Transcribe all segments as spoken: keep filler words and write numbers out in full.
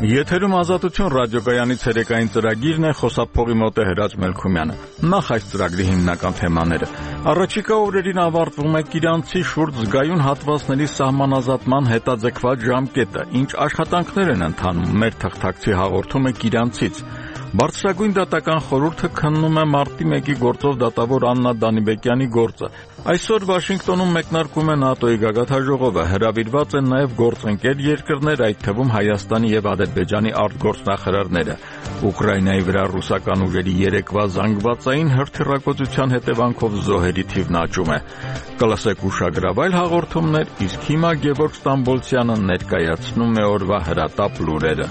Եթերում Ազատություն ռադիոկայանի ցերեկային ծրագիրն է, խոսափողի մոտ է Հրաչ Մելքումյանը։ Նախ այս ծրագրի հիմնական թեմաները։ Առաջիկա օրերին ավարտվում է Կիրանցի շուրջ զգայուն հատվածների սահմանազատման հետաձգված ժամկետը։ Ինչ աշխատանքներ են ընթանում, մեր թղթակցի հաղորդումը Կիրանցից։ Բարձրագույն դատական խորհուրդը քննում է մարտի մեկի գործով դատավոր Աննա Դանիբեկյանի գործը։ Այսօր Վաշինգտոնում մեկնարկում է ՆԱՏՕ-ի գագաթնաժողովը, հրավիրված են նաև գործընկեր երկրներ, այդ թվում Հայաստանի եւ Ադրբեջանի արտգործնախարարները։ Ուկրաինայի վրա ռուսական ուժերի երեկվա զանգվածային հրթիռակոծության հետևանքով զոհերի թիվն աճում է։ Կլսեք ուշագրավայր հաղորդումներ, իսկ հիմա Գևորգ Ստամբոլցյանը ներկայացնում է օրվա հրատապ լուրերը։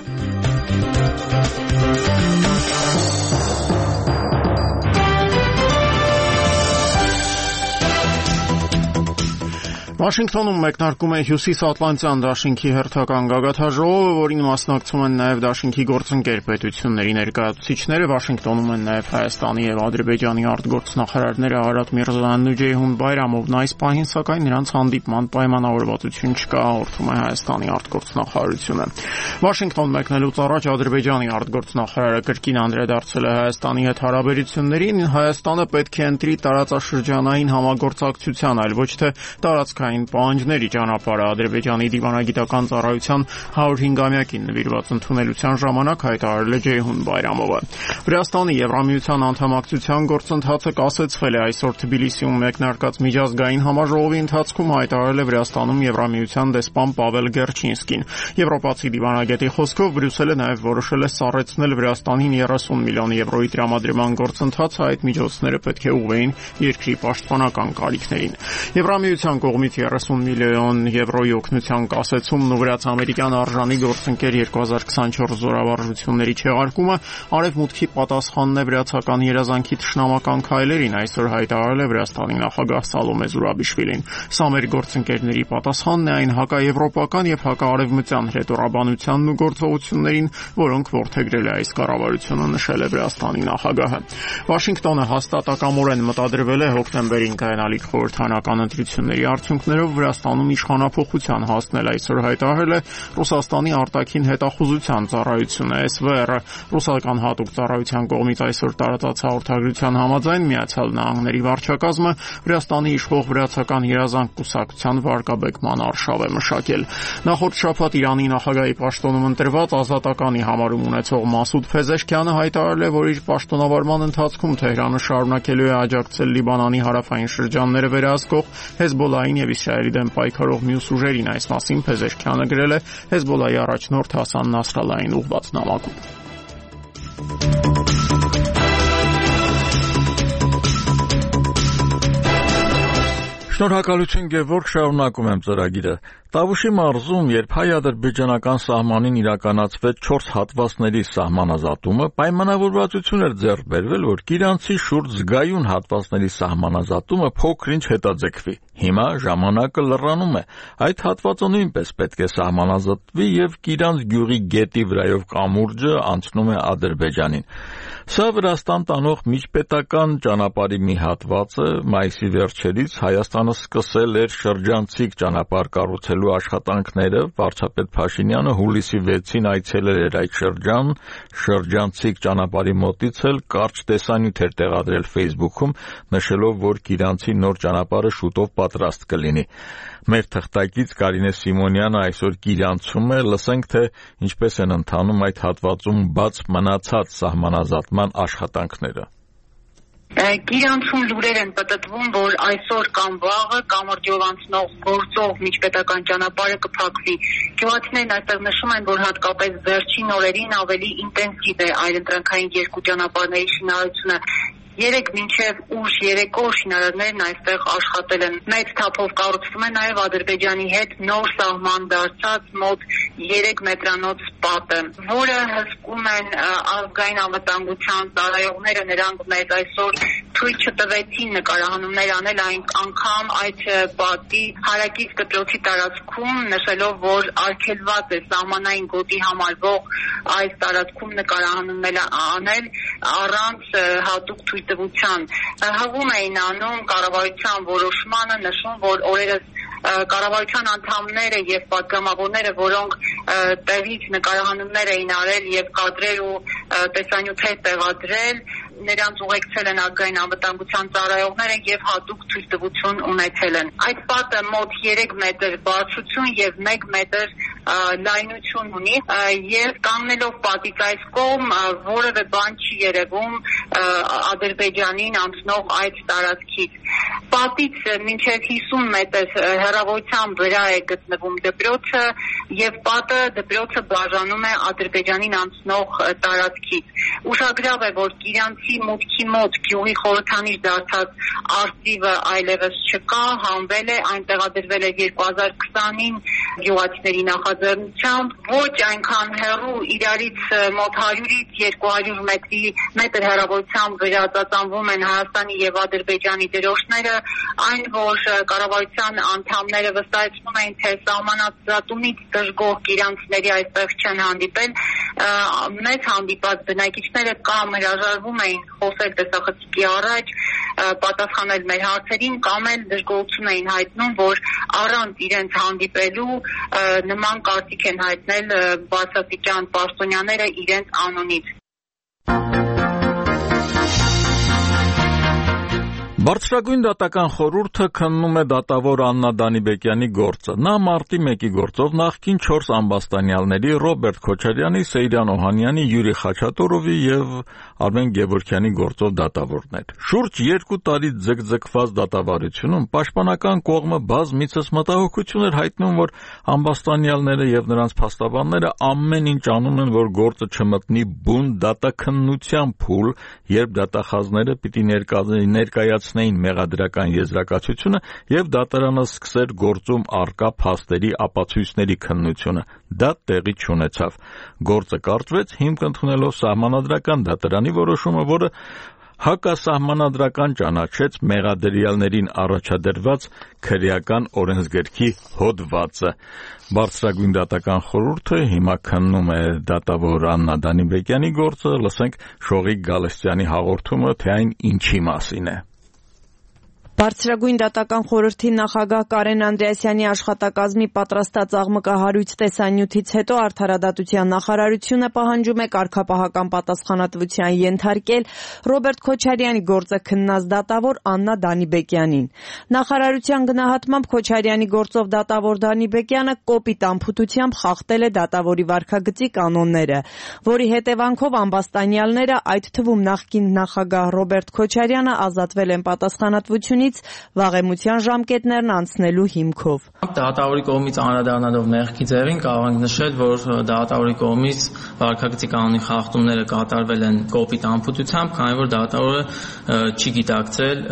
Վաշինգտոնում մեկնարկում է Հյուսիսատլանտյան դաշինքի հերթական գագաթնաժողովը, որին մասնակցում են նաև դաշինքի գործընկեր պետությունների ներկայացուցիչները։ Վաշինգտոնում են նաև Հայաստանի եւ Ադրբեջանի արտգործնախարարները Արադ Միրզոյանն ու Ջեյհուն Բայրամովն։ Այս պահին սակայն նրանց հանդիպման պայմանավորվածություն չկա, հորդում է Հայաստանի արտգործնախարարությունը։ Վաշինգտոն մեկնելուց առաջ Ադրբեջանի արտգործնախարարը կրկին անդրադարձել է Հայաստանի հետ հարաբերություններին։ Հայաստանը պետք է ընտրի տարածաշրջանային համագործակցության, այլ ոչ թե տարածքային պահանջների ճանապարհը։ Ադրբեջանի դիվանագիտական ծառայության հարյուրհինգամյակին նվիրված ընդունելության ժամանակ հայտարարել է Ջեյհուն Բայրամովը։ Վրաստանի Եվրամիության անդամակցության գործընթացը կասեցվել է այսօր Թբիլիսիում մեկնարկած միջազգային համաժողովի ընթացքում, հայտարարել է Վրաստանում Եվրամիության դեսպան Պավել Գերչինսկին։ Եվրոպացի դիվանագետի խոսքով Բրյուսելը նաև որոշել է սառեցնել Վրաստանին երեսուն միլիոն եվրոյի տրամադրման գործընթացը, այդ միջոցները պետք է ուղղվեին երկրի պաշտպանական կարիքներին։ Եվրամիության կողմից երեսուն միլիոն եվրոյի օգնության կասեցումն ու վրաց-ամերիկյան արժանի գործընկեր երկու հազար քսանչորս զորավարժությունների չեղարկումը արևմուտքի պատասխանն է վրացական երազանքի թշնամական քայլերին, այսօր հայտարարել է Վրաստանի նախագահ Սալոմե Զուրաբիշվիլին։ Սա մեր գործընկերների պատասխանն է այն հակաեվրոպական եւ հակաարևմտյան հրետորաբանությանն ու գործողություններին, որոնք որդեգրել է այս կառավարությունը, նշել է Վրաստանի նախագահը։ Վաշինգտոնը հաստատակամորեն մտադրվել է հոկտեմբերին կայանալիք խորհրդանական ընտրությունների արդյունքներով Վրաստանում իշխանափոխության հասնել, այսօր հայտարարել է Ռուսաստանի արտաքին հետախուզության ծառայությունը էս վե էրը։ Ռուսական հատուկ ծառայության կողմից այսօր տարածած հաղորդագրության համաձայն Միացյալ Նահանգների վարչակազմը Վրաստանի իշխող վրացական երազանք կուսակցության վարկաբեկման արշավ է մշակել։ Նախորդ շաբաթ Իրանի նախագահի պաշտոնում ընտրված ազատականի համարում ունեցող Մասուդ Փեզեշքյանը հայտարարել է, որ իր պաշտոնավարման ընթացքում Թեհրանը շարունակելու է աջակցել Լիբանանի հարավային շրջանները վերահսկող Հեզբոլլահին եւ Իսրայելի դեմ պայքարող մյուս ուժերին։ Այս մասին Փեզեշքյանը գրել է Հեզբոլլահի առաջնորդ Հասան Նասրալլահին ուղղված նամակում։ Շնորհակալություն Գևորգ, շարունակում եմ ծրագիրը։ Տավուշի մարզում, երբ հայ-ադրբեջանական սահմանին իրականացվեց չորս հատվածների սահմանազատումը, պայմանավորվածություն էր ձեռք բերվել, որ Կիրանցի շուրջ զգայուն հատվածների սահմանազատումը փոքր-ինչ հետաձգվի։ Հիմա ժամանակը լռանում է։ Այդ հատվածը նույնպես պետք է սահմանազատվի եւ Կիրանց գյուղի գետի վրայով կամուրջը անցնում է Ադրբեջանին։ Սա Վրաստան տանող միջպետական ճանապարհի մի հատված է։ Մայիսի վերջերից Հայաստանը սկսել էր շրջանցիկ ճանապարհ կառուցելու աշխատանքները։ Վարչապետ Փաշինյանը հուլիսի վեցին այցելել էր այդ շրջան, շրջանցիկ ճանապարհի մոտից էլ կարճ տեսանյութ էր տեղադրել Facebook-ում, նշելով, որ Կիրանցի նոր ճանապարհը շուտով պատրաստ կլինի։ Մեր թղթակից Կարինե Սիմոնյանը այսօր Կիրանցում է, լսենք, թե ինչպես են ընթանում այդ հատվածում բաց մնացած սահմանազատման աշխատանքները։ Կիրանցում լուրեր են պտտվում, որ այսօր կամ վաղը կամրջով անցնող գործող միջպետական ճանապարհը կփակվի։ Գյուղացիներն այստեղ նշում են, որ հատկապես վերջին օրերին ավելի ինտենսիվ է այլընտրանքային երկու ճանապարհների շինարարությունը։ Երեք մինչև ուշ երեկո շինարարներն այստեղ աշխատել են։ Մեծ թափով կառուցվում է նաև Ադրբեջանի հետ նոր սահման դարձած մոտ երեք մետրանոց պատը, որը հսկում են ազգային անվտանգության ծառայողները։ Նրանք մեզ այսօր թույլ չտվեցին նկարահանումներ անել այն անգամ այդ պատի հարակից դպրոցի տարածքում, նշելով, որ արգելված է սահմանային գոտի համարվող այս տարածքում նկարահանումներ անել առանց հատուկ թույլտվության։ Հղում էին անում կառավարության որոշմանը, նշում, որ օրերս կառավարության անդամները եւ պատգամավորները, որոնք տեղից նկարահանումներ էին արել եւ կադրեր ու տեսանյութեր տեղադրել, նրանց ուղեկցել են ազգային անվտանգության ծառայողները եւ հատուկ ցույցտվություն ունեցել են։ Այդ պատը մոտ երեք մետր բարձրություն եւ մեկ մետր լայնություն ունի եւ կանգնելով պատից այս կողմ որևէ բան չի երևում Ադրբեջանին անցնող այդ տարածքից։ Պատից մինչև հիսուն մետր հեռավորության վրա է գտնվում դպրոցը եւ պատը դպրոցը բաժանում է Ադրբեջանին անցնող տարածքից։ Ուշագրավ է, որ Կիրանցի մուտքի մոտ գյուղի խորհրդանիշ դարձած արծիվը այլևս չկա, հանվել է, այն տեղադրվել է երկու հազար քսանին գյուղացիների նախաձեռնությամբ, ոչ այնքան հեռու իրարից մոտ հարյուրից երկու հարյուր մետրի մետր հեռավորության վրա ծածանվում են Հայաստանի եւ Ադրբեջանի դրոշները, այն որ կառավարության անդամները վստահեցնում էին, թե սահմանադրումից դժգոհ իրանցիների այստեղ չեն հանդիպել, մեծ հանդիպած բնակիչները կամ հրաժարվում էին խոսել տեսախցիկի առաջ, պատասխանել մեր հարցերին, կամ էլ դժգոհություն էին հայտնում, որ առանց իրենց հանդիպելու նման կարծիք են հայտնել բարձրաստիճան պաշտոնյաները իրենց անունից։ Բարձրագույն դատական խորհուրդը քննում է դատավոր Աննա Դանիբեկյանի գործը։ Նա մարտի մեկի գործով նախկին չորս ամբաստանյալների Ռոբերտ Քոչարյանի, Սեյրան Օհանյանի, Յուրի Խաչատուրովի եւ Արմեն Գևորգյանի գործով դատավորն էր։ Շուրջ երկու տարի ձգձգված դատավարությունում պաշտպանական կողմը բազմիցս մտահոգություն էր հայտնում, որ ամբաստանյալները եւ նրանց փաստաբանները ամեն ինչ անում են, որ գործը չմտնի բուն դատաքննության փուլ, երբ դատախազները պիտի ներկայացնեին մեղադրական եզրակացությունը եւ դատարանը սկսեր գործում առկա փաստերի ապացույցների քննությունը։ Դա տեղի չունեցավ։ Գործը կարճվեց հիմք ընդունելով սահմանադրական դատարանի որոշումը, որը հակասահմանադրական ճանաչեց մեղադրյալներին առաջադրված քրեական օրենսգրքի հոդվածը։ Բարձրագույն դատական խորհուրդը հիմա քննում է դատավոր Աննա Դանիբեկյանի գործը, լսենք Շողիկ Գալստյանի հաղորդումը, թե այն ինչի մասին է։ Բարձրագույն դատական խորհրդի նախագահ Կարեն Անդրեասյանի աշխատակազմի պատրաստած աղմկահարույց տեսանյութից հետո Արդարադատության նախարարությունը պահանջում է կարգապահական պատասխանատվության ենթարկել Ռոբերտ Քոչարյանի գործը քննած դատավոր Աննա Դանիբեկյանին։ Նախարարության գնահատմամբ Քոչարյանի գործով դատավոր Դանիբեկյանը կոպիտ անփութությամբ խախտել է դատավորի վարքագծի կանոնները, որի հետևանքով ամբաստանյալները, այդ թվում նախկին նախագահ Ռոբերտ Քոչարյանը, ազատվել են պատասխանատվությունից վաղեմության ժամկետներն անցնելու հիմքով։ Դատավորի կողմից անդրադառնալով մեղքի ձևին կարող ենք նշել, որ դատավորի կողմից վարքագծի կանոնի խախտումները կատարվել են կոպիտ անփութությամբ, քանի որ դատավորը չի գիտակցել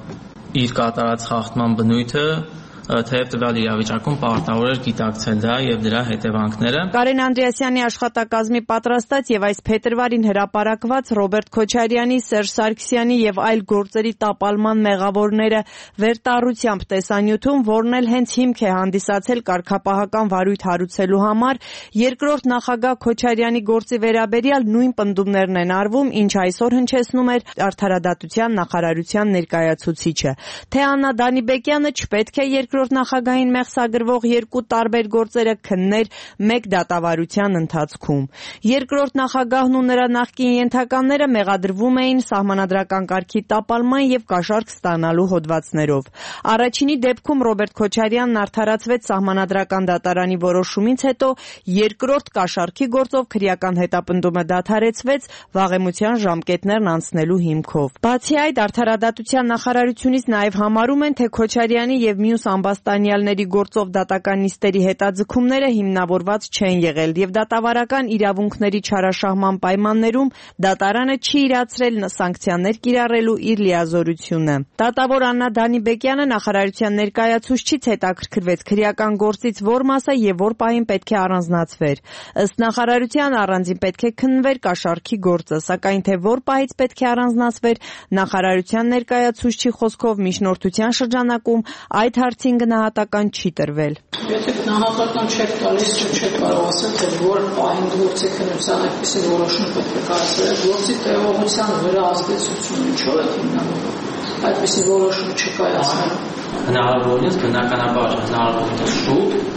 իր կատարած խախտման բնույթը, թեև տվյալ իրավիճակում պարտավոր էր գիտակցել դա եւ դրա հետևանքները։ Կարեն Անդրեասյանի աշխատակազմի պատրաստած եւ այս փետրվարին հրապարակված Ռոբերտ Քոչարյանի, Սերժ Սարգսյանի եւ այլ գործերի տապալման մեղավորները վերտառությամբ տեսանյութում, որն էլ հենց հիմք է հանդիսացել կարգապահական վարույթ հարուցելու համար, երկրորդ նախագահ Քոչարյանի գործի վերաբերյալ նույն պնդումներն են արվում, ինչ այսօր հնչեցնում էր Արդարադատության նախարարության ներկայացուցիչը, թե Աննա Դանիբեկյանը չպետք է երկրորդ նախագահին մեղսագրվող երկու տարբեր գործերը քններ մեկ դատավարության ընթացքում։ Երկրորդ նախագահն ու նրա նախկին ենթականները մեղադրվում էին սահմանադրական կարգի տապալման եւ կաշառք ստանալու հոդվածներով։ Առաջինի դեպքում Ռոբերտ Քոչարյանն արդարացվեց սահմանադրական դատարանի որոշումից հետո, երկրորդ կաշառքի գործով քրեական հետապնդումը դադարեցվեց վաղեմության ժամկետներն անցնելու հիմքով։ Բացի այդ, Արդարադատության նախարարությունից նաեւ համարում են, թե Քոչարյանի եւ մյուս ամբաստանյալների գործով դատական նիստերի հետաձգումները հիմնավորված չեն եղել եւ դատավարական իրավունքների չարաշահման պայմաններում դատարանը չի իրացրել սանկցիաներ կիրառելու իր լիազորությունը։ Դատավոր Աննա Դանիբեկյանը նախարարության ներկայացուցչից հետաքրքրվեց քրեական գործից որ մասը եւ որ պահին պետք է առանձնացվեր։ Ըստ նախարարության առանձին պետք է քննվեր կաշառքի գործը, սակայն թե որ պահից պետք է առանձնացվեր, նախարարության ներկայացուցչի խոսքով միջնորդության շրջանակում այդ հարցին գնահատական չի տրվել։ Եթե գնահատական չեք տալիս, չեք կարող ասել, թե որ պահին գործի քննության այդպիսի որոշում պետք է կայացնել, գործի տևողության վրա ազդեցությունը ինչով է հիմնավորվում։ Այդպիսի որոշում չկայացնել։ Հնարավորինս բնականաբար հնարավորինս շուտ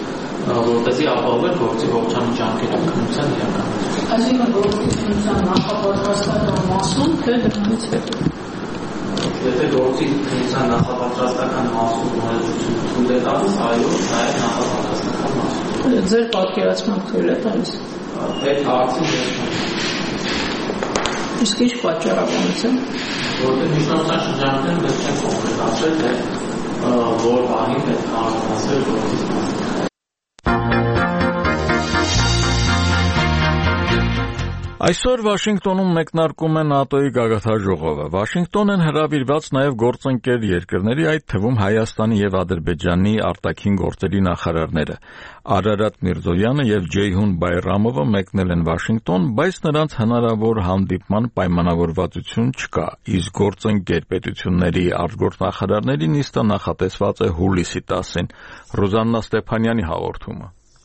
որպեսզի ապահովել գործի ողջամիտ ժամկետում քննության իրականացումը։ Այսինքն գործի քննության նախապատրաստական մասում թե դրանից հետո։ Եթե գործի քննության նախապատրաստական մասում նորաձևություն թույլ է տալիս, այո, նաև նախապատրաստական մասում։ Ձեր պատկերացմամբ թույլ է տալիս։ Այդ հարցին վերջում։ Իսկ ինչ պատճառաբանություն։ Որտեղ միջնորդական շրջաններում մենք չենք կոնկրետացրել, թե որ բանին պետք է արտասել գործից մասը։ Այսօր Վաշինգտոնում մեկնարկում է ՆԱՏՕ-ի գագաթնաժողովը։ Վաշինգտոն են հրավիրված նաև գործընկեր երկրների, այդ թվում Հայաստանի եւ Ադրբեջանի արտաքին գործերի նախարարները։ Արարատ Միրզոյանը եւ Ջեյհուն Բայրամովը մեկնել են Վաշինգտոն, բայց նրանց հնարավոր հանդիպման պայմանավորվածություն չկա։ Իսկ գործընկեր պետությունների արտգործնախարարների նիստը նախատեսված է հուլիսի տասին։ Ռոզաննա Ստեփանյանի հաղորդումը։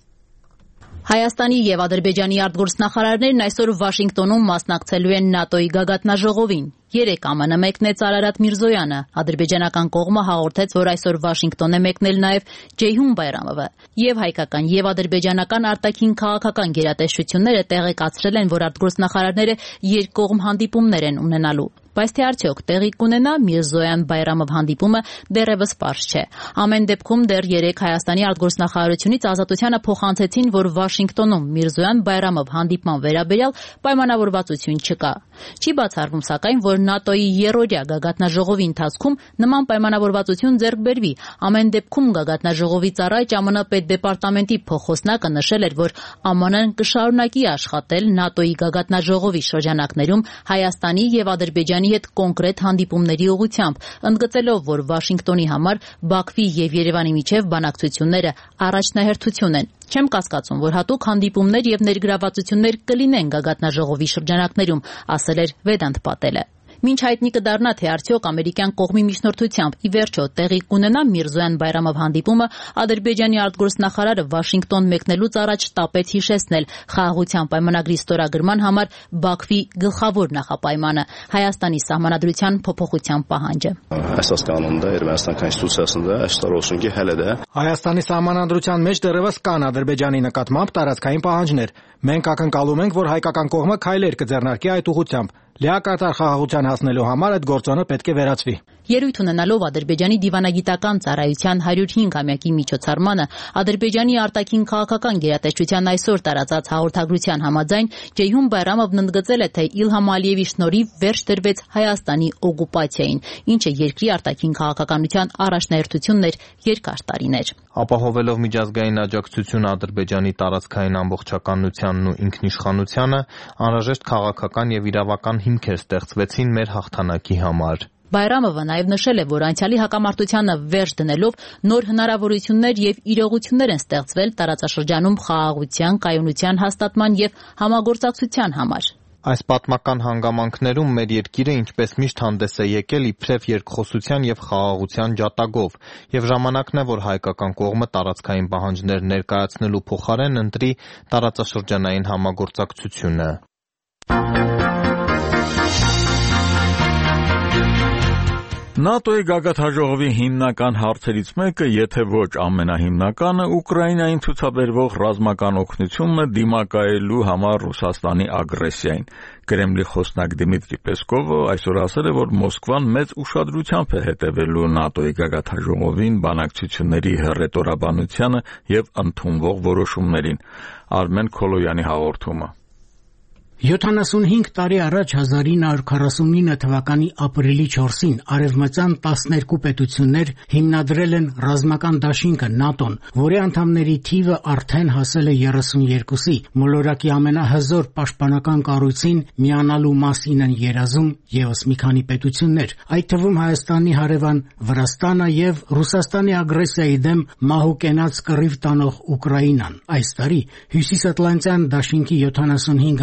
Հայաստանի եւ Ադրբեջանի արտգործնախարարներն այսօր Վաշինգտոնում մասնակցելու են ՆԱՏՕ-ի գագաթնաժողովին։ Երեք ԱՄՆ մեկնեց Արարատ Միրզոյանը, ադրբեջանական կողմը հաղորդեց, որ այսօր Վաշինգտոն է մեկնել նաև Ջեյհուն Բայրամովը, եւ հայկական եւ ադրբեջանական արտաքին քաղաքական գերատեսչությունները տեղեկացրել են, որ արտգործնախարարները երկկողմ հանդիպումներ են ունենալու։ Բայց թե արդյոք տեղի կունենա Միրզոյան-Բայրամով հանդիպումը դեռևս պարզ չէ։ Ամեն դեպքում դեռ երեք Հայաստանի արտգործնախարարությունից Ազատությանը փոխանցեցին, որ Վաշինգտոնում Միրզոյան-Բայրամով հանդիպման վերաբերյալ պայմանավորվածություն չկա։ Չի բացառվում սակայն, որ ՆԱՏՕ-ի երրորդյա գագաթնաժողովի ընթացքում նման պայմանավորվածություն ձեռք բերվի։ Ամեն դեպքում գագաթնաժողովից առաջ ԱՄՆ պետդեպարտամենտի փոխոսնակը նշել էր, որ ԱՄՆ-ն կշարունակի աշխատել ՆԱՏՕ-ի գագաթնաժողովի շրջանակներում Հայաստանի եւ Ադրբեջանի հետ կոնկրետ հանդիպումների ուղղությամբ, ընդգծելով, որ Վաշինգտոնի համար Բաքվի եւ Երևանի միջև բանակցությունները առաջնահերթություն են։ Չեմ կասկածում, որ հատուկ հանդիպումներ եւ ներգրավվածություններ կլինեն գագաթնաժողովի շրջանակներում, ասել էր Վեդանտ Պատելը։ Մինչ հայտնի կդառնա, թե արդյոք ամերիկյան կողմի միջնորդությամբ ի վերջո տեղի կունենա Միրզոյան-Բայրամով հանդիպումը, Ադրբեջանի արտգործնախարարը Վաշինգտոն մեկնելուց առաջ տապեց հիշեցնել խաղաղության պայմանագրի ստորագրման համար Բաքվի գլխավոր նախապայմանը՝ Հայաստանի սահմանադրության փոփոխության պահանջը։ Əsas qanunda Ermənistan konstitusiyasında əksər olsun ki, hələ də Հայաստանի սահմանադրության մեջ դեռևս կան Ադրբեջանի նկատմամբ տարածքային պահանջներ։ Մենք ակնկալում ենք, որ հայկական կողմը քայլեր կձեռնարկի այդ ուղղությամբ։ Լիակատար խաղաղության հասնելու համար այդ գործոնը պետք է վերացվի։ Ելույթ ունենալով Ադրբեջանի դիվանագիտական ծառայության հարյուր հինգամյակի միջոցառմանը Ադրբեջանի արտաքին քաղաքական գերատեսչության այսօր տարածած հաղորդագրության համաձայն Ջեյհուն Բայրամովն ընդգծել է, թե Իլհամ Ալիևի շնորհիվ վերջ դրվեց Հայաստանի օկուպացիային, ինչը երկրի արտաքին քաղաքականության առաջնահերթությունն էր երկար տարիներ։ Ապահովելով միջազգային աջակցությունը Ադրբեջանի տարածքային ամբողջականությանն ու ինքնիշխանությանը, անհրաժեշտ քաղաքական եւ իրավական հիմքեր ստեղծվեցին մեր հաղթանակի համար։ Բայրամովը նաև նշել է, որ անցյալի հակամարտությանը վերջ դնելով նոր հնարավորություններ եւ իրողություններ են ստեղծվել տարածաշրջանում խաղաղության, կայունության հաստատման եւ համագործակցության համար։ Այս պատմական հանգամանքներում մեր երկիրը ինչպես միշտ հանդես է եկել իբրև երկխոսության եւ խաղաղության ջատագով, եւ ժամանակն է, որ հայկական կողմը տարածքային պահանջներ ներկայացնելու փոխարեն ընտրի տարածաշրջանային համագործակցությունը։ ՆԱՏՕ-ի գագաթնաժողովի հիմնական հարցերից մեկը, եթե ոչ ամենահիմնականը, Ուկրաինային ցուցաբերվող ռազմական օգնությունն է դիմակայելու համար Ռուսաստանի ագրեսիային։ Կրեմլի խոսնակ Դիմիտրի Պեսկովը այսօր ասել է, որ Մոսկվան մեծ ուշադրությամբ է հետևելու ՆԱՏՕ-ի գագաթնաժողովին, բանակցությունների հռետորաբանությանը եւ ընդունվող որոշումներին։ Արմեն Քոլոյանի հաղորդումը։ յոթանասունհինգ տարի առաջ հազար ինը հարյուր քառասունինը թվականի ապրիլի չորսին արևմտյան տասներկու պետություններ հիմնադրել են ռազմական դաշինքը ՆԱՏՕ-ն, որի անդամների թիվը արդեն հասել է երեսունյերկուսի։ Մոլորակի ամենահզոր պաշտպանական կառույցին միանալու մասին են երազում եւս մի քանի պետություններ, այդ թվում Հայաստանի հարևան Վրաստանը եւ Ռուսաստանի ագրեսիայի դեմ մահու կենաց կռիվ տանող Ուկրաինան։ Այս տարի Հյուսիսատլանտյան դաշինքի յոթանասունհինգամյակը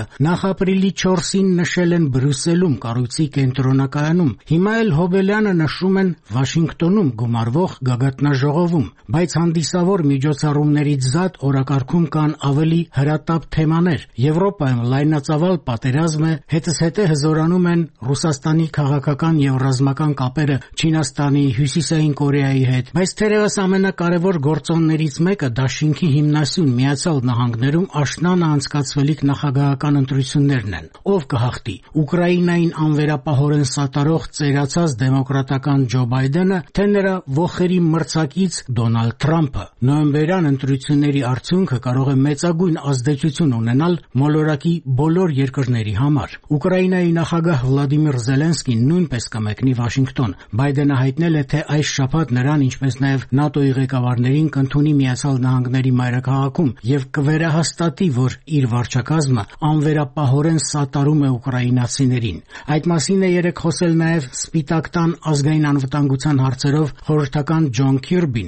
նախ ապրիլի չորսին նշել են Բրյուսելում կառույցի կենտրոնակայանում, հիմա էլ Հոբելյանը նշում են Վաշինգտոնում գումարվող գագաթնաժողովում, բայց հանդիսավոր միջոցառումներից զատ օրակարգում կան ավելի հրատապ թեմաներ։ Եվրոպայում լայնածավալ պատերազմ է, հետզհետե հզորանում են Ռուսաստանի քաղաքական եւ ռազմական կապերը Չինաստանի, Հյուսիսային Կորեայի հետ, բայց թերևս ամենակարևոր գործոններից մեկը դաշինքի հիմնասյուն Միացյալ Նահանգներում աշնանը անցկացվելիք նախագահական ընտրություններն են։ Ով կհաղթի՝ Ուկրաինային անվերապահորեն սատարող ծերացած դեմոկրատական Ջո Բայդենը, թե նրա ոխերի մրցակից Դոնալդ Թրամփը։ Նոյեմբերյան ընտրությունների արդյունքը կարող է մեծագույն ազդեցություն ունենալ մոլորակի բոլոր երկրների համար։ Ուկրաինայի նախագահ Վլադիմիր Զելենսկին նույնպես կմեկնի Վաշինգտոն։ Բայդենը հայտնել է, թե այս շաբաթ նրան, ինչպես նաև ՆԱՏՕ-ի ղեկավարներին կընդունի Միացյալ Նահանգների մայրաքաղաքում եւ կվերահաստատի, որ իր վարչակազմը անվերապահորեն սատարում է ուկրաինացիներին։ Այդ մասին է երեկ խոսել նաև Սպիտակ տան ազգային անվտանգության հարցերով խորհրդական Ջոն Քիրբին։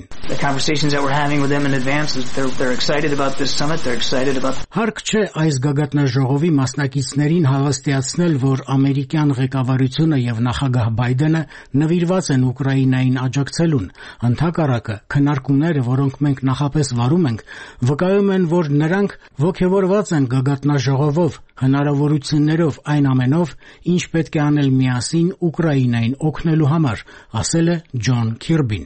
Հարկ չէ այս գագաթնաժողովի մասնակիցներին հավաստիացնել, որ ամերիկյան ղեկավարությունը եւ նախագահ Բայդենը նվիրված են Ուկրաինային աջակցելուն։ Ընդհակառակը, քննարկումները, որոնք մենք նախապես վարում ենք, վկայում են, որ նրանք ոգևորված են գագաթնաժողովով, հնարավորություններով, այն ամենով, ինչ պետք է անել միասին Ուկրաինային օգնելու համար, ասել է Ջոն Քիրբին։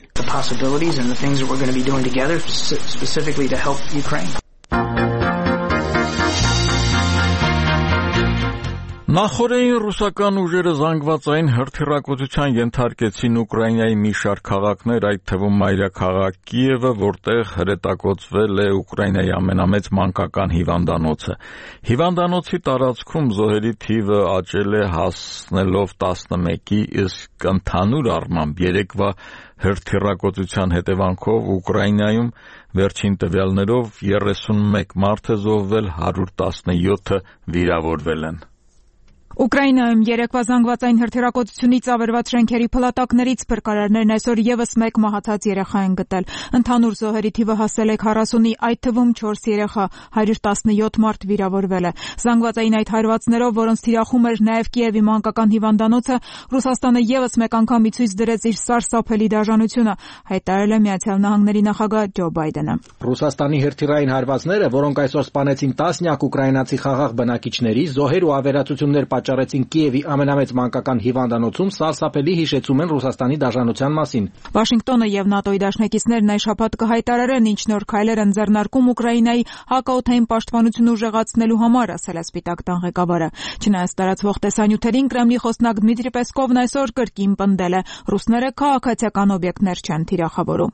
Նախորդին ռուսական ուժերը զանգվածային հրթիռակոծության ենթարկեցին Ուկրաինայի մի շարք քաղաքներ, այդ թվում մայրաքաղաք Կիևը, որտեղ հրետակոծվել է Ուկրաինայի ամենամեծ մանկական հիվանդանոցը։ Հիվանդանոցի տարածքում զոհերի թիվը աճել է հասնելով տասնմեկի, իսկ ընդհանուր առմամբ երեկվա հրթիռակոծության հետևանքով Ուկրաինայում վերջին տվյալներով երեսունմեկ մարդ է զոհվել, հարյուր տասնյոթը վիրավորվել են։ Ուկրաինայում երեկվա զանգվածային հրթիռակոծությունից ավերված շենքերի փլատակներից փրկարարներն այսօր եւս մեկ մահացած երեխա են գտել։ Ընդհանուր զոհերի թիվը հասել է քառասունի, այդ թվում չորս երեխա, հարյուր տասնյոթ մարդ վիրավորվել է։ Զանգվածային այդ հարվածներով, որոնց թիրախում էր նաեւ Կիևի մանկական հիվանդանոցը, Ռուսաստանը եւս մեկ անգամ ի ցույց դրեց իր սարսափելի դաժանությունը, հայտարարել է Միացյալ Նահանգների նախագահ Ջո Բայդենը։ Ռուսաստանի հրթիռային հարվածները, որոնք այսօր սպանեցին տասնյակ ուկրաինացի խաղաղ բնակիչների, զոհեր ու ավերածություններ պատճառեցին Կիևի ամենամեծ մանկական հիվանդանոցում, սարսափելի հիշեցում են Ռուսաստանի դաժանության մասին։ Վաշինգտոնը եւ ՆԱՏՕ-ի դաշնակիցներն այս շաբաթ կհայտարարեն ինչ նոր քայլեր են ձեռնարկում Ուկրաինայի հակաօդային պաշտպանությունը ուժեղացնելու համար, ասել է Սպիտակ տան ղեկավարը։ Չնայած տարածվող տեսանյութերին, Կրեմլի խոսնակ Դմիտրի Պեսկովն այսօր կրկին պնդել է, ռուսները քաղաքացիական օբյեկտներ չեն թիրախավորում։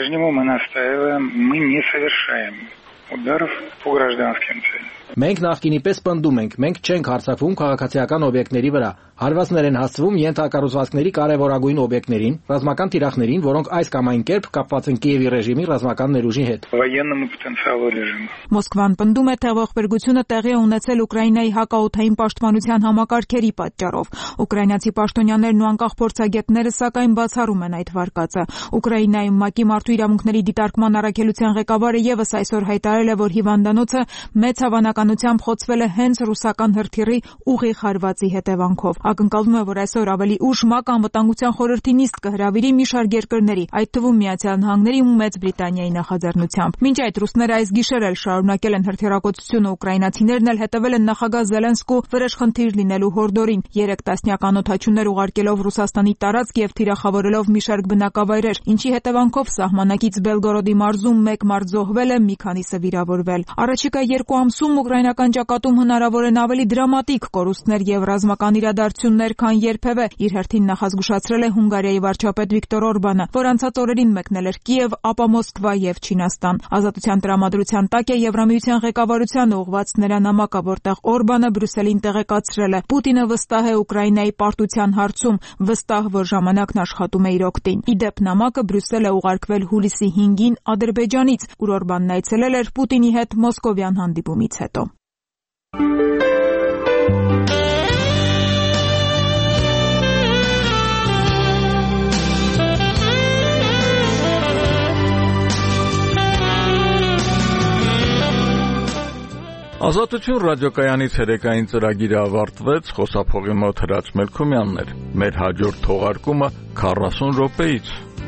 Ударов по гражданским целям. Մենք նախկինի պես պնդում ենք, մենք չենք հարձակվում քաղաքացիական օբյեկտների վրա, հարվածներ են հասցվում ենթակառուցվածքների կարևորագույն օբյեկտներին, ռազմական թիրախներին, որոնք այս կամ այն կերպ կապված են Կիևի ռեժիմի ռազմական ներուժի հետ։ Военному потенциалу режима. Մոսկվան պնդում է, թե ողբերգությունը տեղի է ունեցել Ուկրաինայի հակաօդային պաշտպանության համակարգերի պատճառով։ Ուկրաինացի պաշտոնյաներն ու անկախ փորձագետները սակայն բացառում են այդ վարկածը։ Ուկրաինայում ՄԱԿ-ի մարդու իրավունքների դիտարկման առաքելության ղեկավարը եւս այսօր հայտարարել է, որ հիվանդանոցը մեծ հավանականությամբ խոցվել է հենց ռուսական հրթիռի ուղիղ հարվածի հետևանքով։ Ակնկալվում է, որ այսօր ավելի ուշ ՄԱԿ անվտանգության խորհրդի նիստ կհրավիրի մի շարք երկրների, այդ թվում Միացյալ Նահանգների ու Մեծ Բրիտանիայի նախաձեռնությամբ։ Մինչ այդ ռուսները այս գիշեր էլ շարունակել են հրթիռակոծությունը, ուկրաինացիներն էլ հետևել են նախագահ Զելենսկու վրեժխնդիր լինելու հորդորին։ Երեք տասնյակ անօդաչուներ ուղարկելով Ռուսաստանի տարածք եւ թիրախավորելով մի շարք բնակավայրեր, ինչի հետևանքով սահմանակից Բելգորոդի մարզում մեկ մարդ զոհվել է, մի քանիսը վիրավորվել։ Առաջիկա երկու ամսում ուկրաինական ճակատում հնարավոր են ավելի դրամատիկ կորուստներ եւ ռազմական իրադարձություններ, քան երբևէ, իր հերթին նախազգուշացրել է Հունգարիայի վարչապետ Վիկտոր Օրբանը, որ անցած օրերին մեկնել էր Կիև, ապա Մոսկվա եւ Չինաստան։ Ազատության տրամադրության տակ է Եվրամիության ղեկավարությանը ուղղված նրա նամակը, որտեղ Օրբանը Բրյուսելին տեղեկացրել է. Պուտինը վստահ է Ուկրաինայի պարտության հարցում, վստահ, որ ժամանակն աշխատում է իր օգտին։ Ի դեպ, նամակը Բրյուսել է ուղարկվել հուլիսի հինգին Ադրբեջանից, ուր Օրբանն այցելել էր Պուտինի հետ մոսկովյան հանդիպումից հետո։ Ազատություն ռադիոկայանից հերեկային ծրագիրը ավարտվեց, խոսափողի մոտ Հրաչ Մելքումյանն էր։ Մեր հաջորդ թողարկումը քառասուն րոպեից։